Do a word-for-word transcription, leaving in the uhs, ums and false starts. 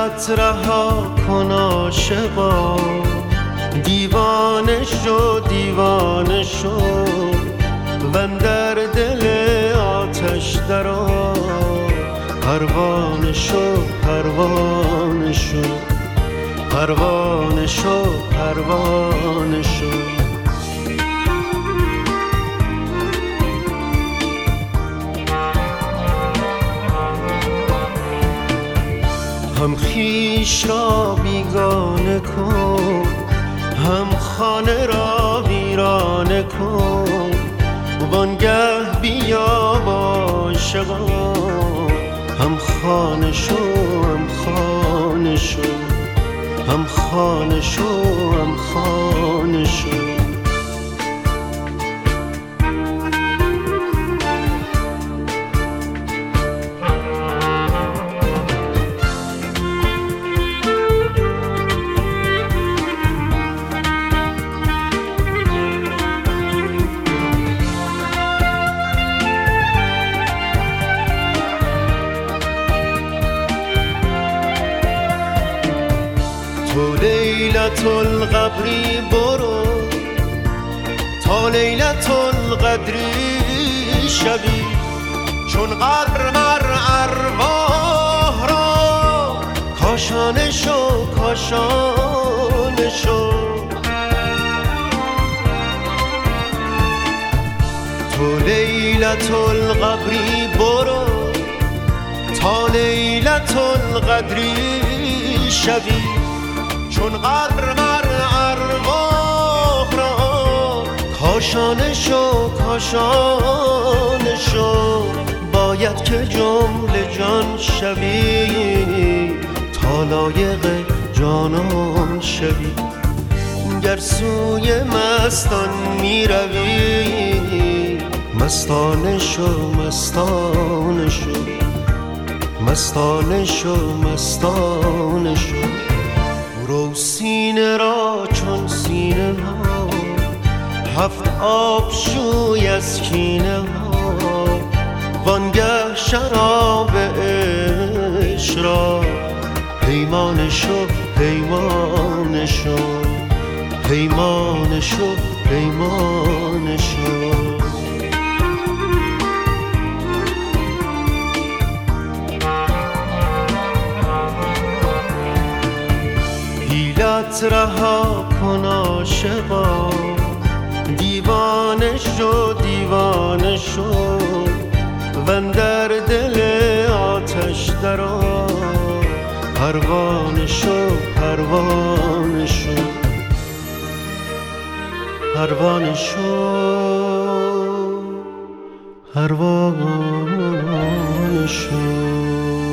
حیلت رها کن عاشقا، دیوانه شو دیوانه شو، وندر دل آتش درآ، پروانه شو پروانه شو، پروانه شو پروانه شو. هم خویش را بیگانه کن، هم خانه را ویرانه کن، وانگه بیا با عاشقا، هم خانه شو هم خانه شو، هم خانه شو هم خانه شو. تو لیلت القبری برو تا لیلت القدری شبی، چون قدر مر ارواح را کاشانه شو کاشانه شو. تو لیلت القبری برو تا لیلت القدری شبی، چون قدر مر ارواح را کاشانه شو کاشانه شو. باید که جمله جان شوی تا لایق جانان شوی، گر سوی مستان می روی مستانه شو مستانه شو، مستانه شو مستانه شو. رو سینه را چون سینه ها، هفت آب شوی از کینه ها، وانگه شراب عشق را پیمانه شو پیمانه شو، پیمانه شو پیمانه شو. حیلت رها کن عاشقا، دیوانه شو دیوانه شو، وندر دل آتش درآ، پروانه شو پروانه شو، پروانه شو پروانه شو.